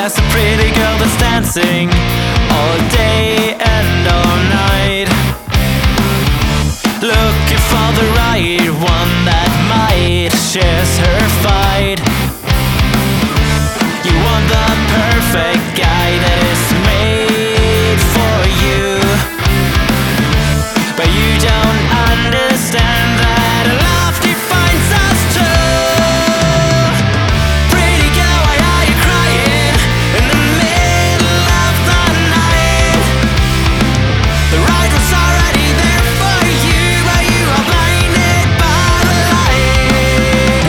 as a pretty girl that's dancing all day and all night, looking for the right one that might share her fight. You want the perfect guy that is made for you, but you don't understand that love defines us too. Pretty girl, why are you crying in the middle of the night? The right was already there for you, but you are blinded by the light.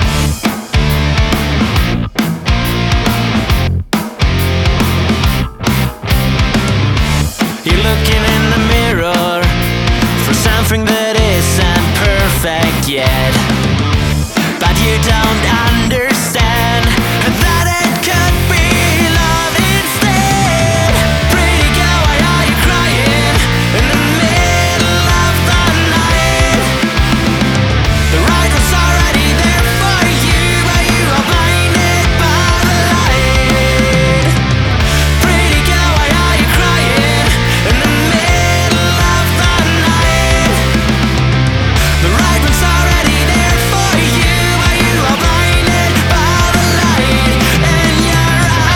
You're looking in the mirror for something that isn't perfect yet, but you don't understand that it could be love instead. Pretty girl, why are you crying in the middle of the night? The right was already there for you, but you are blinded by the light. Pretty girl, why are you crying in the middle of the night? The right one's already there for you, but you are blinded by the light in your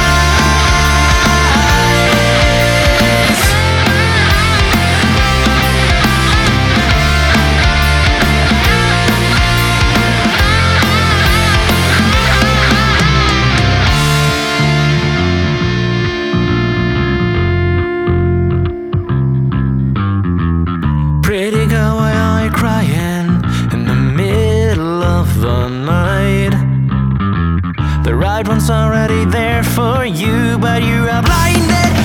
eyes. Pretty girl, why are you crying in the middle of the night? The right one's already there for you, but you are blinded